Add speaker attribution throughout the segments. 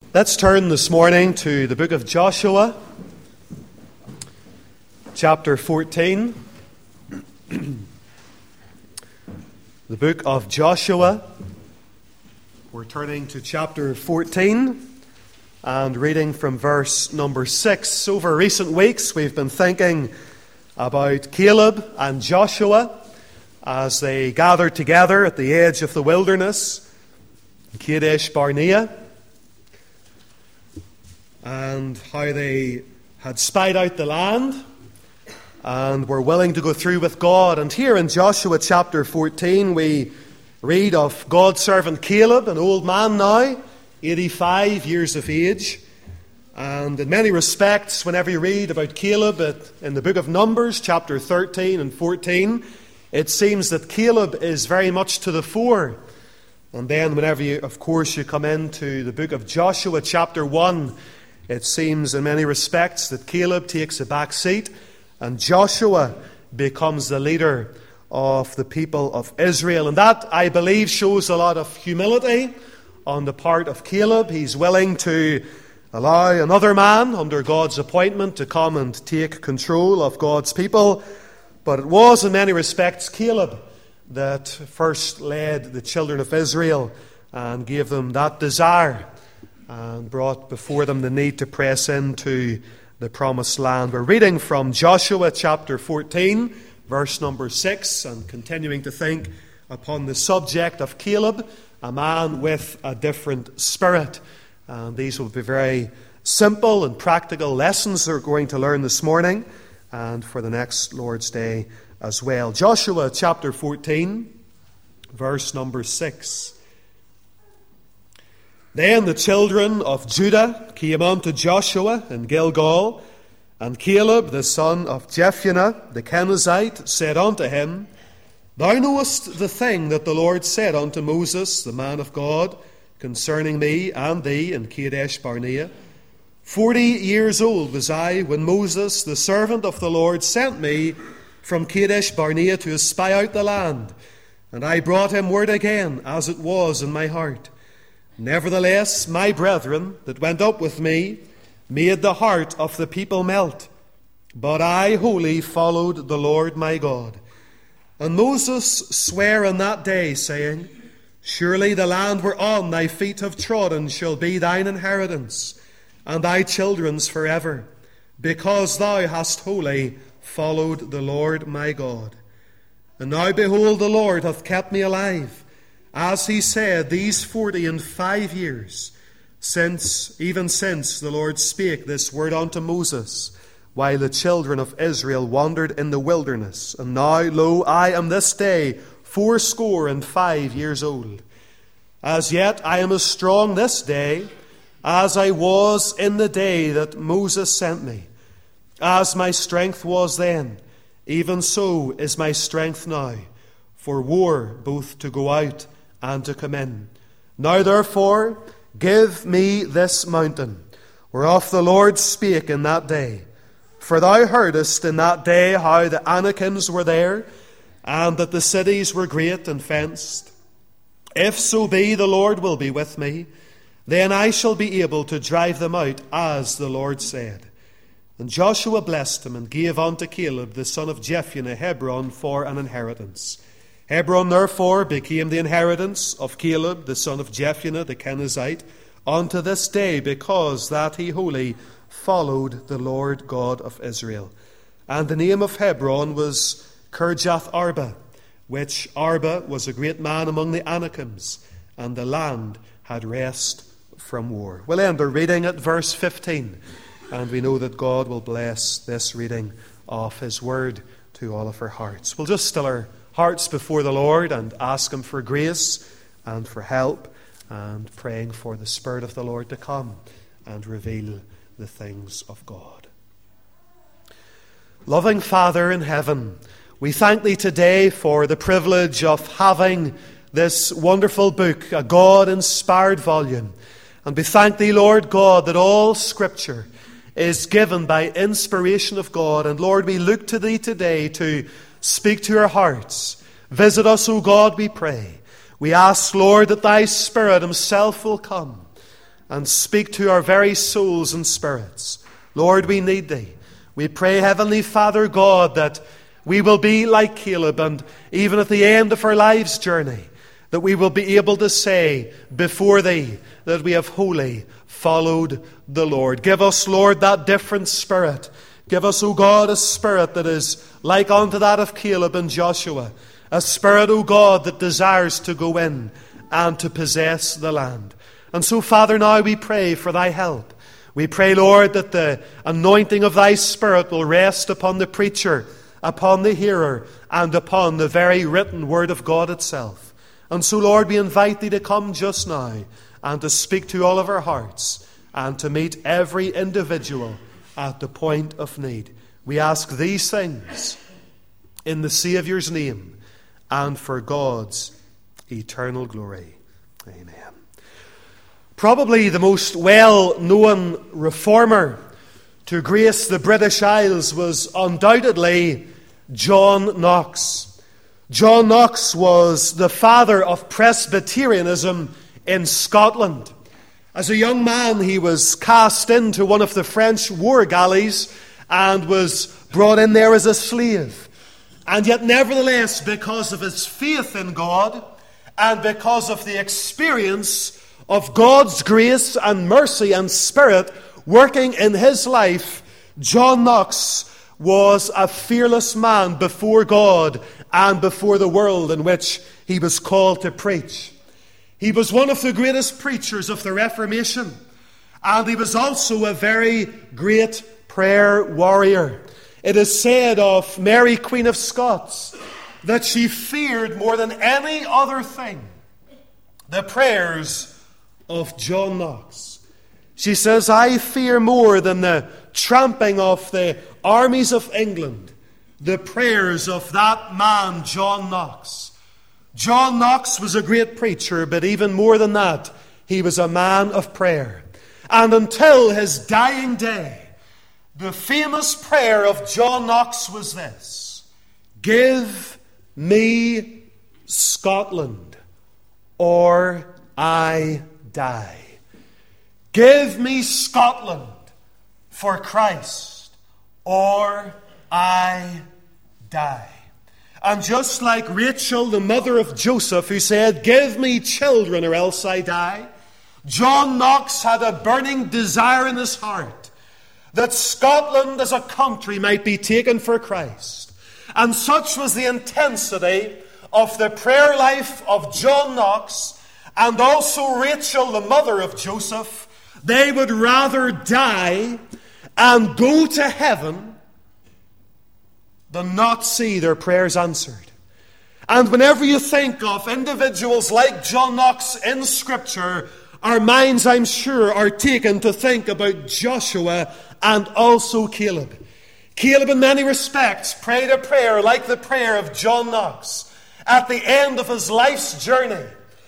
Speaker 1: Let's turn this morning to the book of Joshua, chapter 14. The book of Joshua. We're turning to chapter 14 and reading from verse number 6. Over recent weeks, we've been thinking about Caleb and Joshua as they gathered together at the edge of the wilderness, Kadesh Barnea, and how they had spied out the land and were willing to go through with God. And here in Joshua chapter 14 we read of God's servant Caleb, an old man now, 85 years of age. And in many respects, whenever you read about Caleb in the book of Numbers, chapter 13 and 14, it seems that Caleb is very much to the fore. And then whenever you come into the book of Joshua chapter 1, it seems in many respects that Caleb takes a back seat and Joshua becomes the leader of the people of Israel. And that, I believe, shows a lot of humility on the part of Caleb. He's willing to allow another man under God's appointment to come and take control of God's people. But it was in many respects Caleb that first led the children of Israel and gave them that desire and brought before them the need to press into the promised land. We're reading from Joshua chapter 14, verse number 6, and continuing to think upon the subject of Caleb, a man with a different spirit. And these will be very simple and practical lessons that we're going to learn this morning and for the next Lord's Day as well. Joshua chapter 14, verse number 6. Then the children of Judah came unto Joshua in Gilgal, and Caleb the son of Jephunneh the Kenizzite said unto him, Thou knowest the thing that the Lord said unto Moses, the man of God, concerning me and thee in Kadesh Barnea. 40 years old was I when Moses, the servant of the Lord, sent me from Kadesh Barnea to espy out the land, and I brought him word again, as it was in my heart. Nevertheless, my brethren that went up with me made the heart of the people melt, but I wholly followed the Lord my God. And Moses sware on that day, saying, Surely the land whereon thy feet have trodden shall be thine inheritance, and thy children's forever, because thou hast wholly followed the Lord my God. And now behold, the Lord hath kept me alive, as he said, these 45 years, even since the Lord spake this word unto Moses, while the children of Israel wandered in the wilderness. And now, lo, I am this day 85 years old. As yet I am as strong this day as I was in the day that Moses sent me. As my strength was then, even so is my strength now, for war both to go out and to come in. Now therefore, give me this mountain, whereof the Lord spake in that day. For thou heardest in that day how the Anakims were there, and that the cities were great and fenced. If so be the Lord will be with me, then I shall be able to drive them out, as the Lord said. And Joshua blessed him, and gave unto Caleb the son of Jephunneh Hebron for an inheritance. Hebron therefore became the inheritance of Caleb the son of Jephunneh the Kenizzite unto this day, because that he wholly followed the Lord God of Israel. And the name of Hebron was Kirjath Arba, which Arba was a great man among the Anakims, and the land had rest from war. We'll end our reading at verse 15, and we know that God will bless this reading of his word to all of our hearts. We'll just still our hearts before the Lord and ask him for grace and for help, and praying for the Spirit of the Lord to come and reveal the things of God. Loving Father in heaven, we thank thee today for the privilege of having this wonderful book, a God-inspired volume. And we thank thee, Lord God, that all Scripture is given by inspiration of God. And Lord, we look to thee today to speak to our hearts. Visit us, O God, we pray. We ask, Lord, that thy Spirit himself will come and speak to our very souls and spirits. Lord, we need Thee. We pray, Heavenly Father God, that we will be like Caleb, and even at the end of our life's journey, that we will be able to say before Thee that we have wholly followed the Lord. Give us, Lord, that different spirit. Give us, O God, a spirit that is like unto that of Caleb and Joshua. A spirit, O God, that desires to go in and to possess the land. And so, Father, now we pray for Thy help. We pray, Lord, that the anointing of Thy Spirit will rest upon the preacher, upon the hearer, and upon the very written Word of God itself. And so, Lord, we invite Thee to come just now and to speak to all of our hearts and to meet every individual at the point of need. We ask these things in the Saviour's name and for God's eternal glory. Amen. Probably the most well-known reformer to grace the British Isles was undoubtedly John Knox. John Knox was the father of Presbyterianism in Scotland. As a young man, he was cast into one of the French war galleys and was brought in there as a slave. And yet, nevertheless, because of his faith in God and because of the experience of God's grace and mercy and Spirit working in his life, John Knox was a fearless man before God and before the world in which he was called to preach. He was one of the greatest preachers of the Reformation, and he was also a very great prayer warrior. It is said of Mary, Queen of Scots, that she feared more than any other thing the prayers of John Knox. She says, I fear more than the tramping of the armies of England the prayers of that man, John Knox. John Knox was a great preacher, but even more than that, he was a man of prayer. And until his dying day, the famous prayer of John Knox was this: give me Scotland, or I die. Give me Scotland for Christ, or I die. And just like Rachel, the mother of Joseph, who said, give me children or else I die, John Knox had a burning desire in his heart that Scotland as a country might be taken for Christ. And such was the intensity of the prayer life of John Knox and also Rachel, the mother of Joseph. They would rather die and go to heaven than not see their prayers answered. And whenever you think of individuals like John Knox in Scripture, our minds, I'm sure, are taken to think about Joshua and also Caleb. Caleb, in many respects, prayed a prayer like the prayer of John Knox at the end of his life's journey,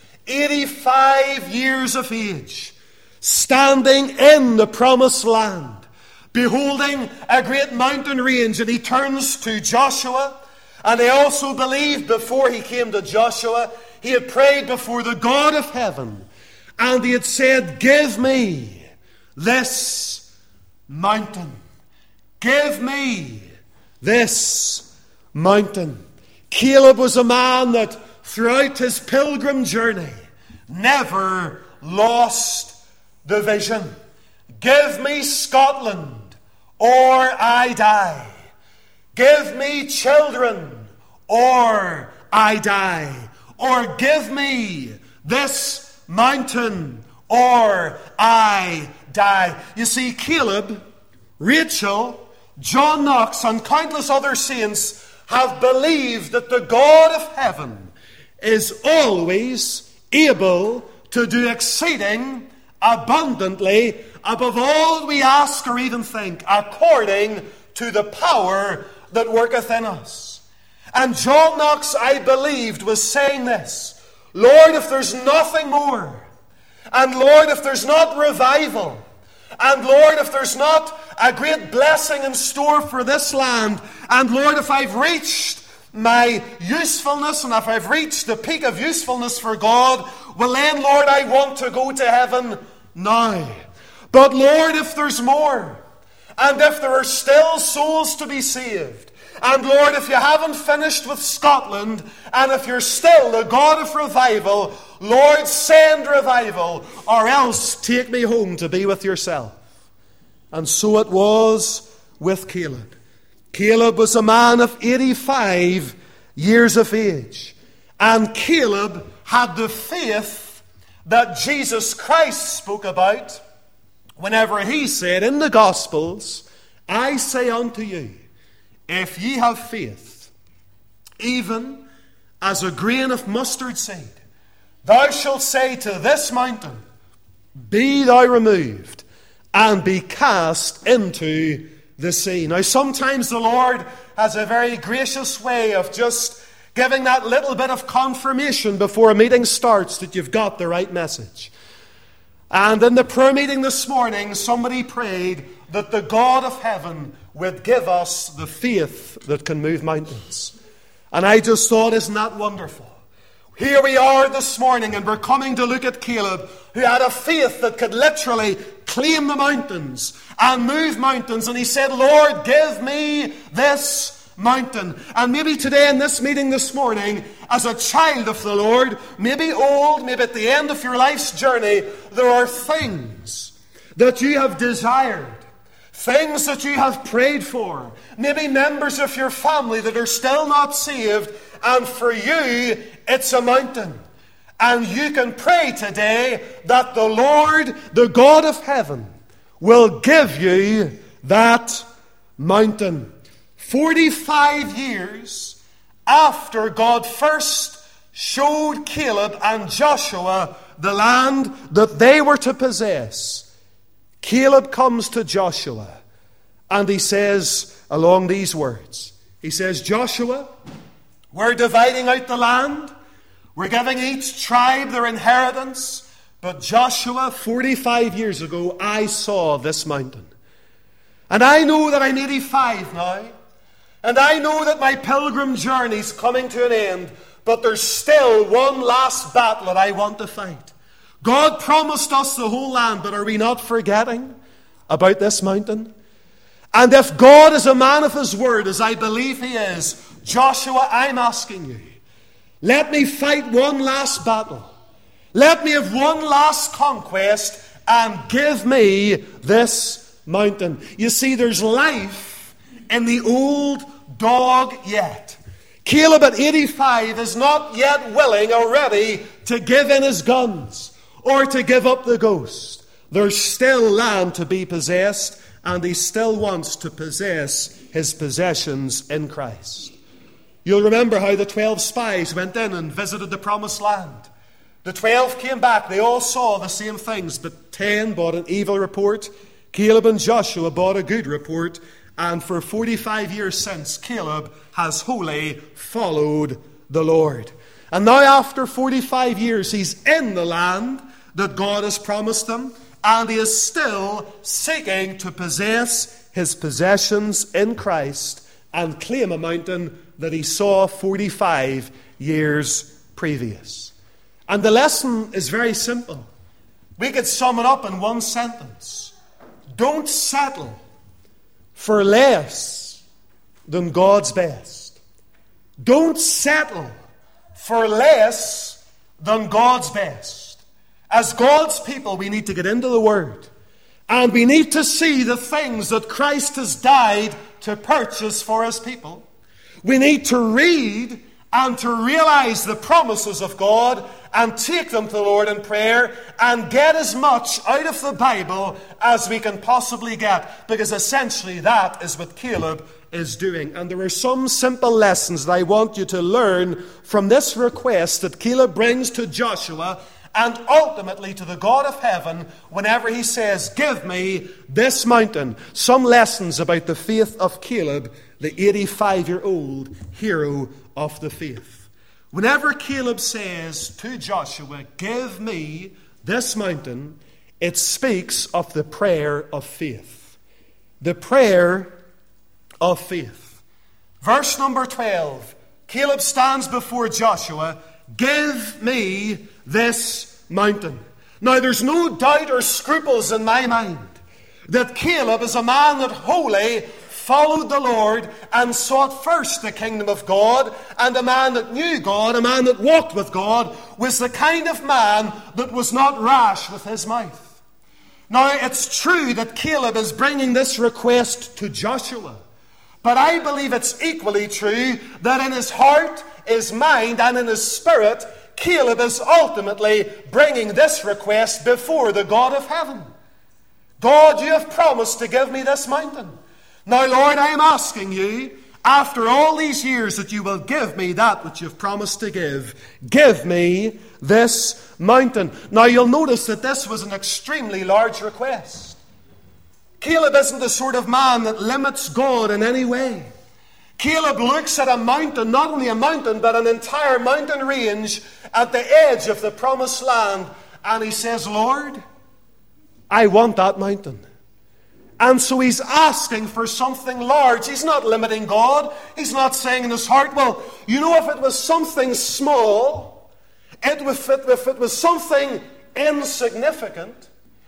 Speaker 1: 85 years of age, standing in the promised land, beholding a great mountain range. And he turns to Joshua, and he also believed before he came to Joshua, he had prayed before the God of heaven, and he had said, give me this mountain. Give me this mountain. Caleb was a man that throughout his pilgrim journey never lost the vision. Give me Scotland, or I die. Give me children, or I die. Or give me this mountain, or I die. You see, Caleb, Rachel, John Knox, and countless other saints have believed that the God of heaven is always able to do exceeding abundantly above all we ask or even think, according to the power that worketh in us. And John Knox, I believed, was saying this: Lord, if there's nothing more, and Lord, if there's not revival, and Lord, if there's not a great blessing in store for this land, and Lord, if I've reached my usefulness, and if I've reached the peak of usefulness for God, well then, Lord, I want to go to heaven now. But Lord, if there's more, and if there are still souls to be saved, and Lord, if you haven't finished with Scotland, and if you're still the God of revival, Lord, send revival, or else take me home to be with yourself. And so it was with Caleb. Caleb was a man of 85 years of age. And Caleb had the faith that Jesus Christ spoke about whenever he said in the Gospels, I say unto you, if ye have faith, even as a grain of mustard seed, thou shalt say to this mountain, be thou removed, and be cast into the sea. Now, sometimes the Lord has a very gracious way of just giving that little bit of confirmation before a meeting starts that you've got the right message. And in the prayer meeting this morning, somebody prayed that the God of heaven would give us the faith that can move mountains. And I just thought, isn't that wonderful? Here we are this morning, and we're coming to look at Caleb, who had a faith that could literally claim the mountains and move mountains. And he said, Lord, give me this mountain. And maybe today in this meeting this morning, as a child of the Lord, maybe old, maybe at the end of your life's journey, there are things that you have desired, things that you have prayed for, maybe members of your family that are still not saved, and for you, it's a mountain. And you can pray today that the Lord, the God of heaven, will give you that mountain. 45 years after God first showed Caleb and Joshua the land that they were to possess, Caleb comes to Joshua and he says along these words, he says, Joshua, we're dividing out the land. We're giving each tribe their inheritance. But Joshua, 45 years ago, I saw this mountain. And I know that I'm 85 now. And I know that my pilgrim journey's coming to an end. But there's still one last battle that I want to fight. God promised us the whole land, but are we not forgetting about this mountain? And if God is a man of his word, as I believe he is, Joshua, I'm asking you, let me fight one last battle. Let me have one last conquest and give me this mountain. You see, there's life in the old dog yet. Caleb at 85 is not yet willing or ready to give in his guns or to give up the ghost. There's still land to be possessed, and he still wants to possess his possessions in Christ. You'll remember how the 12 spies went in and visited the promised land. The 12 came back. They all saw the same things, but 10 brought an evil report. Caleb and Joshua brought a good report. And for 45 years since, Caleb has wholly followed the Lord. And now after 45 years, he's in the land that God has promised him. And he is still seeking to possess his possessions in Christ and claim a mountain that he saw 45 years previous. And the lesson is very simple. We could sum it up in one sentence. Don't settle for less than God's best. Don't settle for less than God's best. As God's people, we need to get into the Word. And we need to see the things that Christ has died to purchase for his people. We need to read and to realize the promises of God and take them to the Lord in prayer and get as much out of the Bible as we can possibly get, because essentially that is what Caleb is doing. And there are some simple lessons that I want you to learn from this request that Caleb brings to Joshua and ultimately to the God of heaven whenever he says, give me this mountain. Some lessons about the faith of Caleb, the 85-year-old hero of the faith. Whenever Caleb says to Joshua, give me this mountain, it speaks of the prayer of faith. The prayer of faith. Verse number 12, Caleb stands before Joshua, give me this mountain. Now, there's no doubt or scruples in my mind that Caleb is a man that wholly followed the Lord and sought first the kingdom of God, and a man that knew God, a man that walked with God, was the kind of man that was not rash with his mouth. Now, it's true that Caleb is bringing this request to Joshua, but I believe it's equally true that in his heart, his mind, and in his spirit, Caleb is ultimately bringing this request before the God of heaven. God, you have promised to give me this mountain. Now, Lord, I am asking you, after all these years, that you will give me that which you've promised to give. Give me this mountain. Now, you'll notice that this was an extremely large request. Caleb isn't the sort of man that limits God in any way. Caleb looks at a mountain, not only a mountain, but an entire mountain range at the edge of the promised land, and he says, Lord, I want that mountain. And so he's asking for something large. He's not limiting God. He's not saying in his heart, well, you know, if it was something small, if it was something insignificant,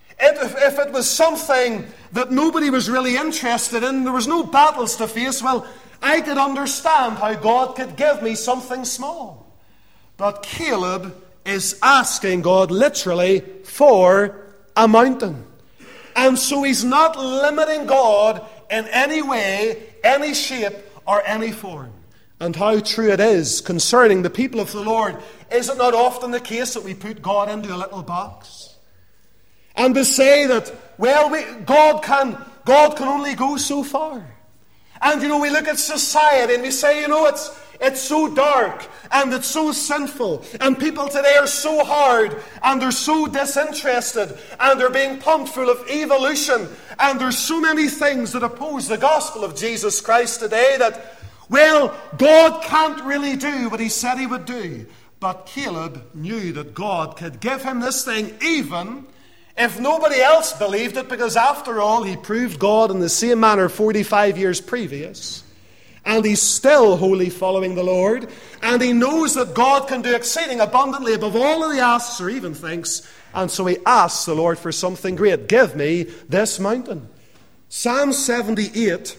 Speaker 1: if it was something that nobody was really interested in, there was no battles to face, well, I could understand how God could give me something small. But Caleb is asking God literally for a mountain. And so he's not limiting God in any way, any shape, or any form. And how true it is concerning the people of the Lord. Is it not often the case that we put God into a little box? And to say that, well, God can only go so far. And, you know, we look at society and we say, you know, it's so dark and it's so sinful, and people today are so hard and they're so disinterested and they're being pumped full of evolution, and there's so many things that oppose the gospel of Jesus Christ today that, well, God can't really do what he said he would do. But Caleb knew that God could give him this thing even if nobody else believed it, because after all, he proved God in the same manner 45 years previous. And he's still wholly following the Lord. And he knows that God can do exceeding abundantly above all that he asks or even thinks. And so he asks the Lord for something great. Give me this mountain. Psalm 78,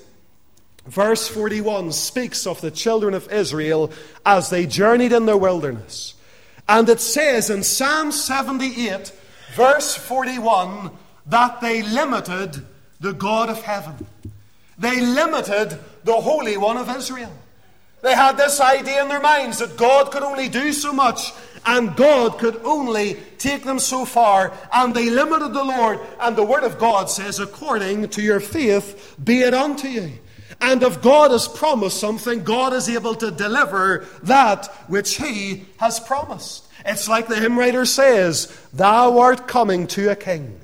Speaker 1: verse 41, speaks of the children of Israel as they journeyed in the wilderness. And it says in Psalm 78, verse 41, that they limited the God of heaven. They limited the Holy One of Israel. They had this idea in their minds that God could only do so much, and God could only take them so far, and they limited the Lord. And the Word of God says, according to your faith be it unto you. And if God has promised something, God is able to deliver that which he has promised. It's like the hymn writer says, thou art coming to a king.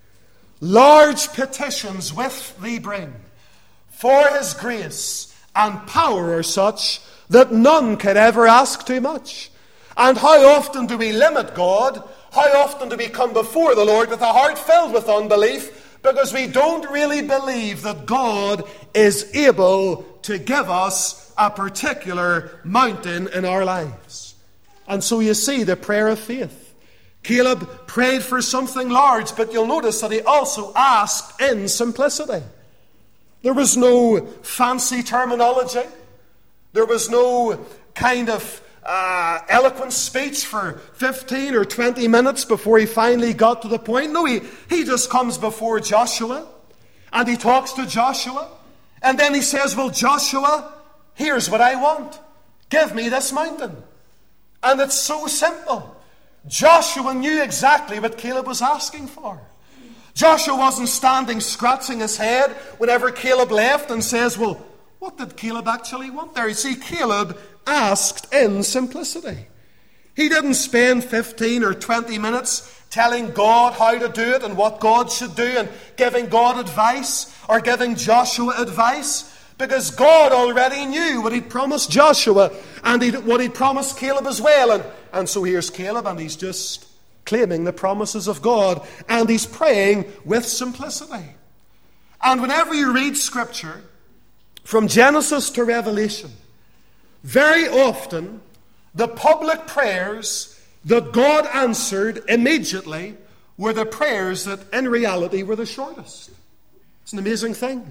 Speaker 1: Large petitions with thee bring, for his grace and power are such that none can ever ask too much. And how often do we limit God? How often do we come before the Lord with a heart filled with unbelief? Because we don't really believe that God is able to give us a particular mountain in our lives. And so you see the prayer of faith. Caleb prayed for something large, but you'll notice that he also asked in simplicity. There was no fancy terminology. There was no kind of eloquent speech for 15 or 20 minutes before he finally got to the point. No, he just comes before Joshua and he talks to Joshua. And then he says, well, Joshua, here's what I want. Give me this mountain. And it's so simple. Joshua knew exactly what Caleb was asking for. Joshua wasn't standing scratching his head whenever Caleb left and says, well, what did Caleb actually want there? You see, Caleb asked in simplicity. He didn't spend 15 or 20 minutes telling God how to do it and what God should do and giving God advice or giving Joshua advice, because God already knew what he'd promised Joshua and what he'd promised Caleb as well. And so here's Caleb, and he's just claiming the promises of God, and he's praying with simplicity. And whenever you read Scripture, from Genesis to Revelation, very often the public prayers that God answered immediately were the prayers that in reality were the shortest. It's an amazing thing.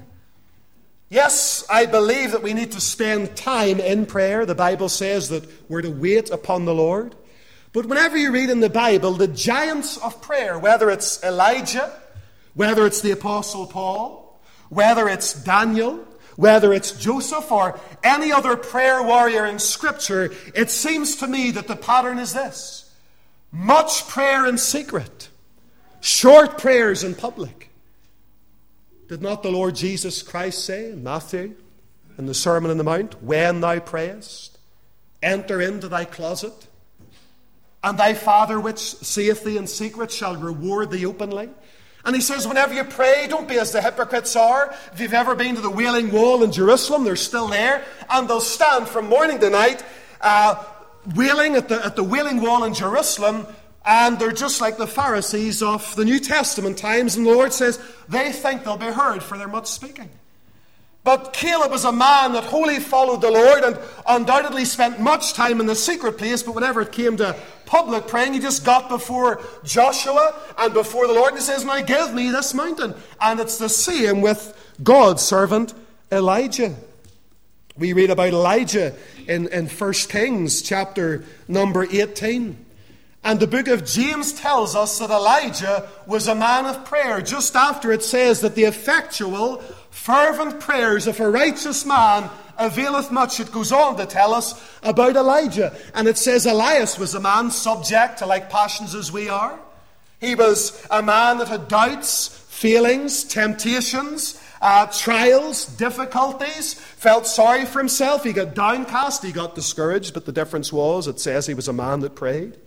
Speaker 1: Yes, I believe that we need to spend time in prayer. The Bible says that we're to wait upon the Lord. But whenever you read in the Bible, the giants of prayer, whether it's Elijah, whether it's the Apostle Paul, whether it's Daniel, whether it's Joseph or any other prayer warrior in Scripture, it seems to me that the pattern is this: much prayer in secret, short prayers in public. Did not the Lord Jesus Christ say in Matthew, in the Sermon on the Mount, when thou prayest, enter into thy closet, and thy Father which seeth thee in secret shall reward thee openly? And he says, whenever you pray, don't be as the hypocrites are. If you've ever been to the Wailing Wall in Jerusalem, they're still there, and they'll stand from morning to night wailing at the Wailing Wall in Jerusalem, and they're just like the Pharisees of the New Testament times, and the Lord says they think they'll be heard for their much speaking. But Caleb was a man that wholly followed the Lord and undoubtedly spent much time in the secret place, but whenever it came to public praying, he just got before Joshua and before the Lord and he says, now give me this mountain. And it's the same with God's servant Elijah. We read about Elijah in 1 Kings chapter number 18. And the book of James tells us that Elijah was a man of prayer. Just after it says that the effectual, fervent prayers of a righteous man availeth much, it goes on to tell us about Elijah. And it says Elias was a man subject to like passions as we are. He was a man that had doubts, feelings, temptations, trials, difficulties, felt sorry for himself. He got downcast, he got discouraged. But the difference was, it says he was a man that prayed.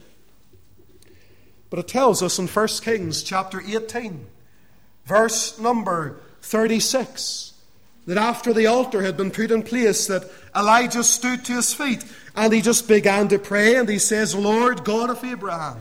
Speaker 1: But it tells us in 1 Kings chapter 18, verse number 36, that after the altar had been put in place, that Elijah stood to his feet and he just began to pray, and he says, Lord God of Abraham,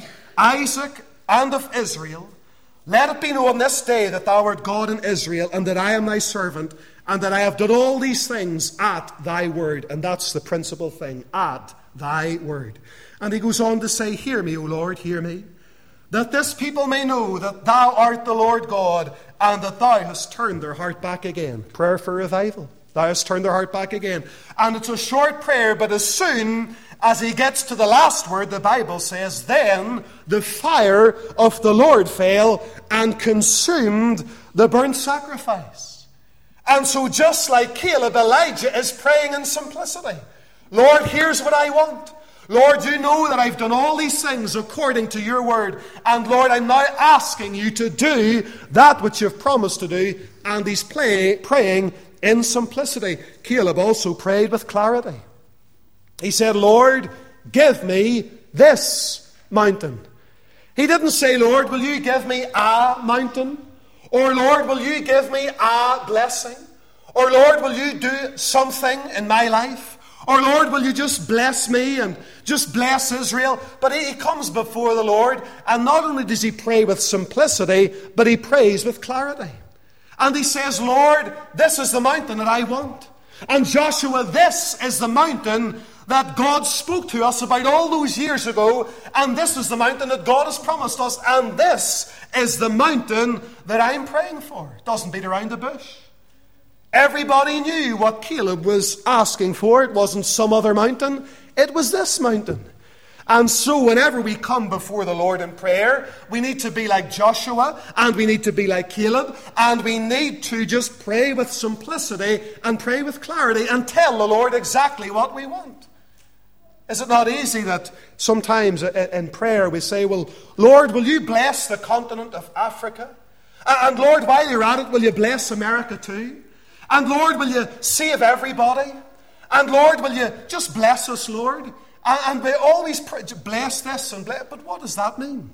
Speaker 1: Isaac, and of Israel, let it be known this day that thou art God in Israel, and that I am thy servant, and that I have done all these things at thy word. And that's the principal thing, at thy word. And he goes on to say, hear me, O Lord, hear me, that this people may know that thou art the Lord God, and that thou hast turned their heart back again. Prayer for revival. Thou hast turned their heart back again. And it's a short prayer, but as soon as he gets to the last word, the Bible says, then the fire of the Lord fell and consumed the burnt sacrifice. And so just like Caleb, Elijah is praying in simplicity. Lord, here's what I want. Lord, you know that I've done all these things according to your word. And Lord, I'm now asking you to do that which you've promised to do. And he's praying in simplicity. Caleb also prayed with clarity. He said, Lord, give me this mountain. He didn't say, Lord, will you give me a mountain? Or Lord, will you give me a blessing? Or Lord, will you do something in my life? Or Lord, will you just bless me and just bless Israel? But he comes before the Lord, and not only does he pray with simplicity, but he prays with clarity. And he says, Lord, this is the mountain that I want. And Joshua, this is the mountain that God spoke to us about all those years ago. And this is the mountain that God has promised us. And this is the mountain that I'm praying for. It doesn't beat around the bush. Everybody knew what Caleb was asking for. It wasn't some other mountain. It was this mountain. And so whenever we come before the Lord in prayer, we need to be like Joshua, and we need to be like Caleb, and we need to just pray with simplicity and pray with clarity and tell the Lord exactly what we want. Is it not easy that sometimes in prayer we say, well, Lord, will you bless the continent of Africa? And Lord, while you're at it, will you bless America too? And Lord, will you save everybody? And Lord, will you just bless us, Lord? And we always pray, bless this and bless. But what does that mean?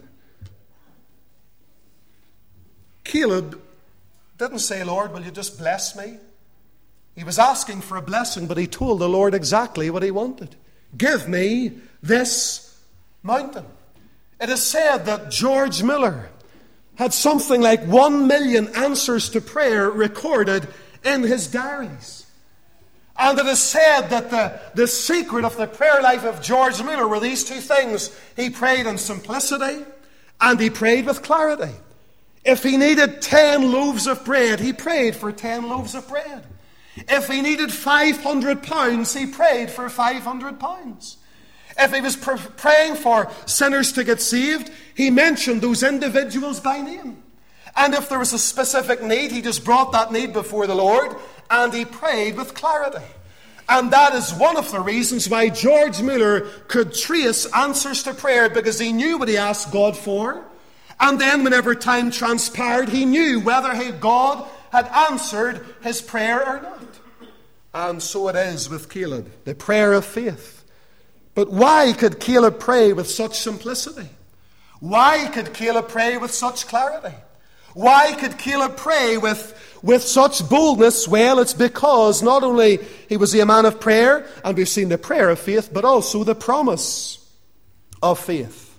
Speaker 1: Caleb didn't say, Lord, will you just bless me? He was asking for a blessing, but he told the Lord exactly what he wanted. Give me this mountain. It is said that George Miller had something like 1 million answers to prayer recorded in his diaries. And it is said that the secret of the prayer life of George Miller were these two things. He prayed in simplicity And he prayed with clarity. If he needed 10 loaves of bread, he prayed for 10 loaves of bread. If he needed 500 pounds, he prayed for 500 pounds. If he was praying for sinners to get saved, he mentioned those individuals by name. And if there was a specific need, he just brought that need before the Lord and he prayed with clarity. And that is one of the reasons why George Mueller could trace answers to prayer, because he knew what he asked God for. And then whenever time transpired, he knew whether God had answered his prayer or not. And so it is with Caleb, the prayer of faith. But why could Caleb pray with such simplicity? Why could Caleb pray with such clarity? Why could Caleb pray with such boldness? Well, it's because not only he was a man of prayer, and we've seen the prayer of faith, but also the promise of faith.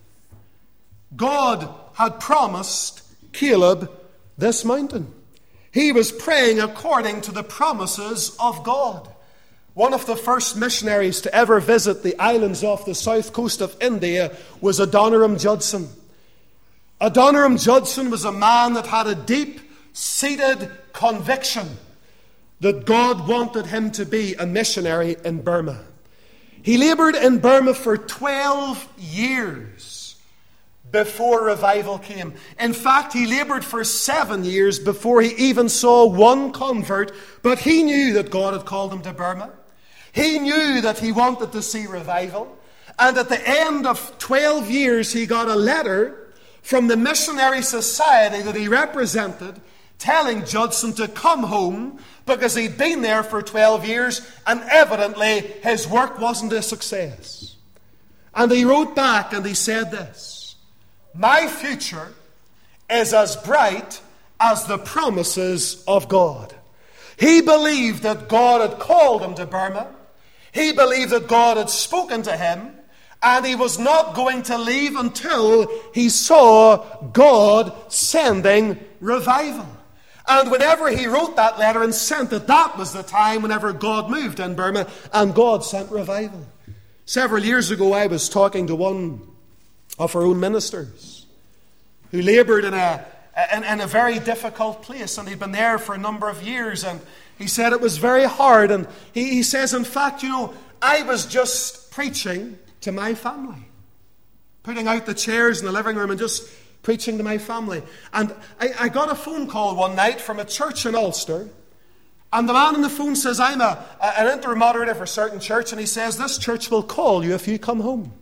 Speaker 1: God had promised Caleb this mountain. He was praying according to the promises of God. One of the first missionaries to ever visit the islands off the south coast of India was Adoniram Judson. Adoniram Judson was a man that had a deep-seated conviction that God wanted him to be a missionary in Burma. He labored in Burma for 12 years before revival came. In fact, he labored for 7 years before he even saw one convert, but he knew that God had called him to Burma. He knew that he wanted to see revival. And at the end of 12 years, he got a letter from the missionary society that he represented, telling Judson to come home because he'd been there for 12 years and evidently his work wasn't a success. And he wrote back and he said this: "My future is as bright as the promises of God." He believed that God had called him to Burma. He believed that God had spoken to him. And he was not going to leave until he saw God sending revival. And whenever he wrote that letter and sent it, that was the time whenever God moved in Burma and God sent revival. Several years ago, I was talking to one of our own ministers who labored in a very difficult place, and he'd been there for a number of years, and he said it was very hard. And he says, in fact, I was just preaching to my family, putting out the chairs in the living room and just preaching to my family. And I got a phone call one night from a church in Ulster, and the man on the phone says, "I'm an interim moderator for a certain church," and he says, "This church will call you if you come home."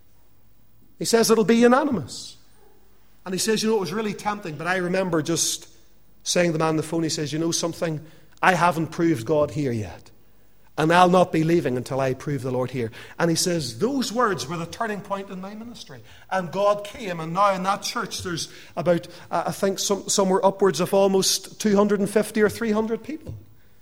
Speaker 1: He says it'll be unanimous. And he says, it was really tempting, but I remember just saying to the man on the phone, he says, something, I haven't proved God here yet. And I'll not be leaving until I prove the Lord here. And he says, those words were the turning point in my ministry. And God came, and now in that church there's about, I think, somewhere upwards of almost 250 or 300 people.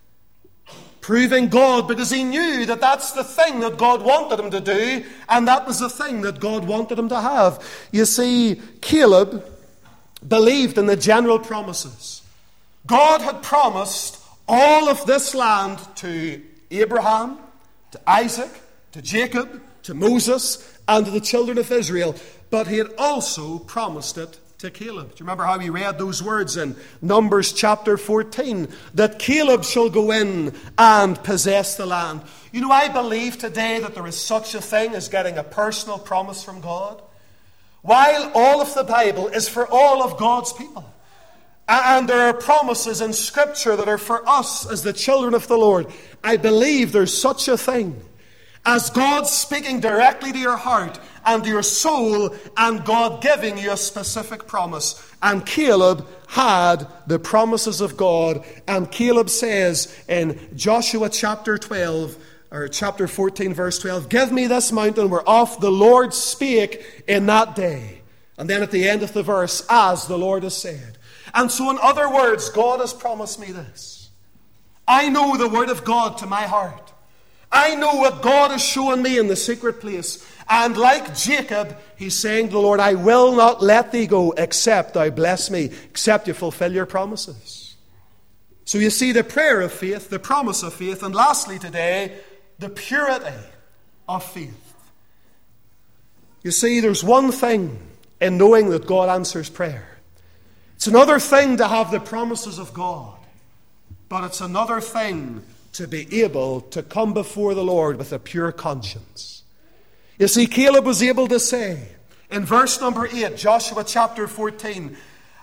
Speaker 1: Proving God, because he knew that that's the thing that God wanted him to do, and that was the thing that God wanted him to have. You see, Caleb believed in the general promises. God had promised all of this land to Abraham, to Isaac, to Jacob, to Moses, and to the children of Israel. But he had also promised it to Caleb. Do you remember how we read those words in Numbers chapter 14? That Caleb shall go in and possess the land. I believe today that there is such a thing as getting a personal promise from God. While all of the Bible is for all of God's people, and there are promises in Scripture that are for us as the children of the Lord, I believe there's such a thing as God speaking directly to your heart and to your soul, and God giving you a specific promise. And Caleb had the promises of God. And Caleb says in Joshua chapter 12, or chapter 14, verse 12, "Give me this mountain whereof the Lord spake in that day." And then at the end of the verse, "as the Lord has said." And so in other words, God has promised me this. I know the word of God to my heart. I know what God has shown me in the secret place. And like Jacob, he's saying to the Lord, I will not let thee go except thou bless me, except you fulfill your promises. So you see the prayer of faith, the promise of faith, and lastly today, the purity of faith. You see, there's one thing in knowing that God answers prayer. It's another thing to have the promises of God, but it's another thing to be able to come before the Lord with a pure conscience. You see, Caleb was able to say, in verse number 8, Joshua chapter 14,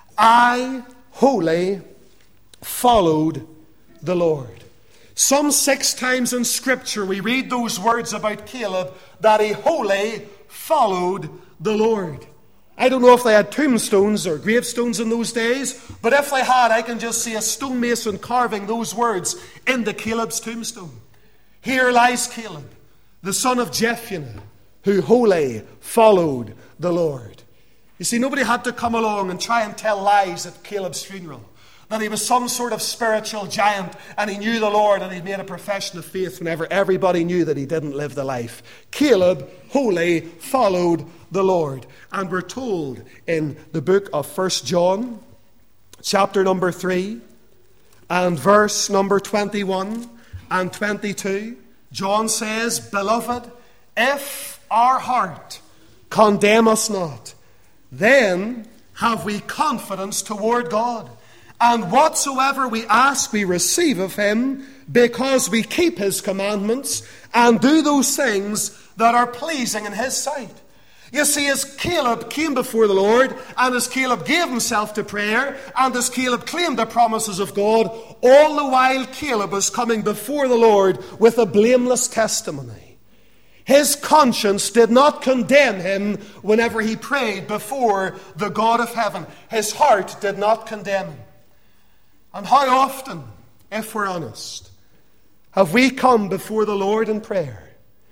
Speaker 1: I wholly followed the Lord. Some 6 times in Scripture we read those words about Caleb, that he wholly followed the Lord. I don't know if they had tombstones or gravestones in those days, but if they had, I can just see a stonemason carving those words into Caleb's tombstone. Here lies Caleb, the son of Jephunneh, who wholly followed the Lord. You see, nobody had to come along and try and tell lies at Caleb's funeral, that he was some sort of spiritual giant and he knew the Lord and he made a profession of faith whenever everybody knew that he didn't live the life. Caleb wholly followed the Lord. And we're told in the book of 1 John, chapter number 3, and verse number 21 and 22, John says, Beloved, if our heart condemn us not, then have we confidence toward God. And whatsoever we ask, we receive of him, because we keep his commandments and do those things that are pleasing in his sight. You see, as Caleb came before the Lord, and as Caleb gave himself to prayer, and as Caleb claimed the promises of God, all the while Caleb was coming before the Lord with a blameless testimony. His conscience did not condemn him whenever he prayed before the God of heaven. His heart did not condemn him. And how often, if we're honest, have we come before the Lord in prayer?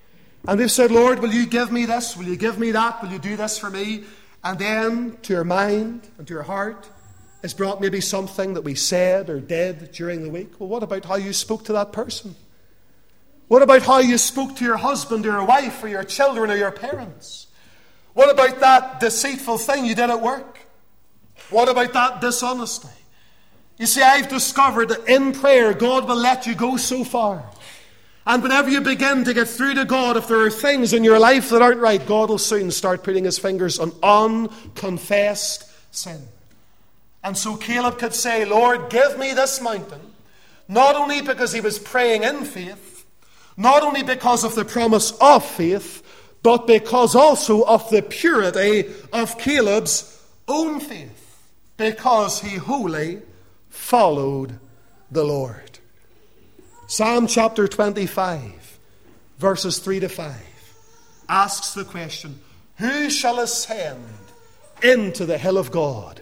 Speaker 1: And we've said, Lord, will you give me this? Will you give me that? Will you do this for me? And then to your mind and to your heart is brought maybe something that we said or did during the week. Well, what about how you spoke to that person? What about how you spoke to your husband or your wife or your children or your parents? What about that deceitful thing you did at work? What about that dishonesty? You see, I've discovered that in prayer, God will let you go so far. And whenever you begin to get through to God, if there are things in your life that aren't right, God will soon start putting his fingers on unconfessed sin. And so Caleb could say, Lord, give me this mountain, not only because he was praying in faith, not only because of the promise of faith, but because also of the purity of Caleb's own faith, because he wholly followed the Lord. Psalm chapter 25, verses 3 to 5, asks the question, who shall ascend into the hill of God?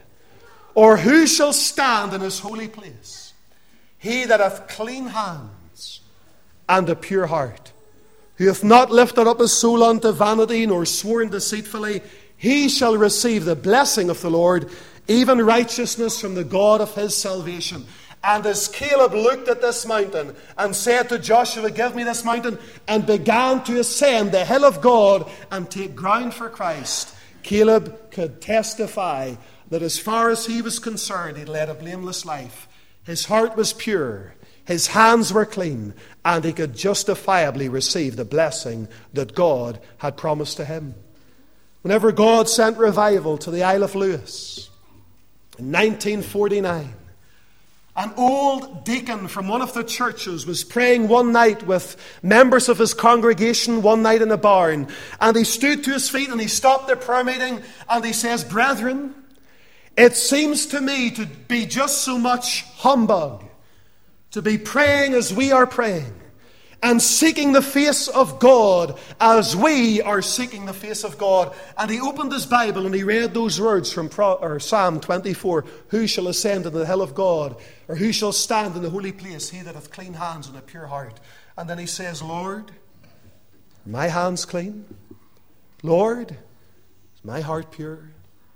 Speaker 1: Or who shall stand in his holy place? He that hath clean hands and a pure heart, who hath not lifted up his soul unto vanity, nor sworn deceitfully, he shall receive the blessing of the Lord, even righteousness from the God of his salvation. And as Caleb looked at this mountain and said to Joshua, give me this mountain, and began to ascend the hill of God and take ground for Christ, Caleb could testify that as far as he was concerned, he'd led a blameless life. His heart was pure, his hands were clean, and he could justifiably receive the blessing that God had promised to him. Whenever God sent revival to the Isle of Lewis in 1949, an old deacon from one of the churches was praying one night with members of his congregation one night in a barn. And he stood to his feet and he stopped the prayer meeting and he says, brethren, it seems to me to be just so much humbug to be praying as we are praying and seeking the face of God as we are seeking the face of God. And he opened his Bible and he read those words from Psalm 24. Who shall ascend into the hill of God? Or who shall stand in the holy place? He that hath clean hands and a pure heart. And then he says, Lord, are my hands clean? Lord, is my heart pure?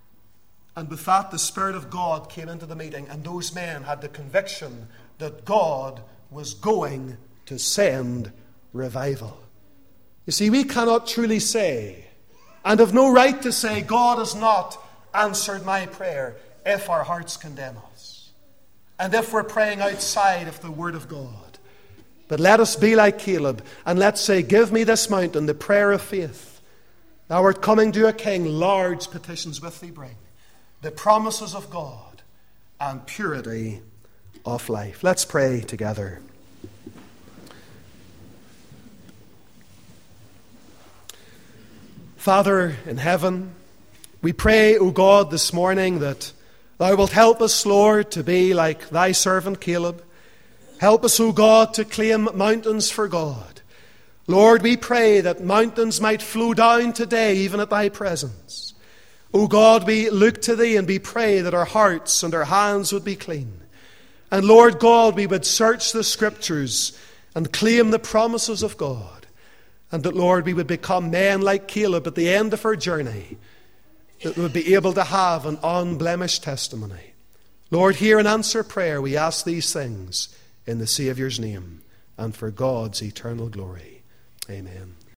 Speaker 1: And with that, the Spirit of God came into the meeting, and those men had the conviction that God was going to send revival. You see, we cannot truly say, and have no right to say, God has not answered my prayer, if our hearts condemn us, and if we're praying outside of the Word of God. But let us be like Caleb, and let's say, give me this mountain, the prayer of faith, Thou art coming to a king, large petitions with thee bring, the promises of God and purity of life. Let's pray together. Father in heaven, we pray, O God, this morning that thou wilt help us, Lord, to be like thy servant Caleb. Help us, O God, to claim mountains for God. Lord, we pray that mountains might flow down today, even at thy presence. O God, we look to thee and we pray that our hearts and our hands would be clean. And Lord God, we would search the Scriptures and claim the promises of God. And that, Lord, we would become men like Caleb at the end of our journey, that we would be able to have an unblemished testimony. Lord, hear and answer prayer. We ask these things in the Saviour's name and for God's eternal glory. Amen.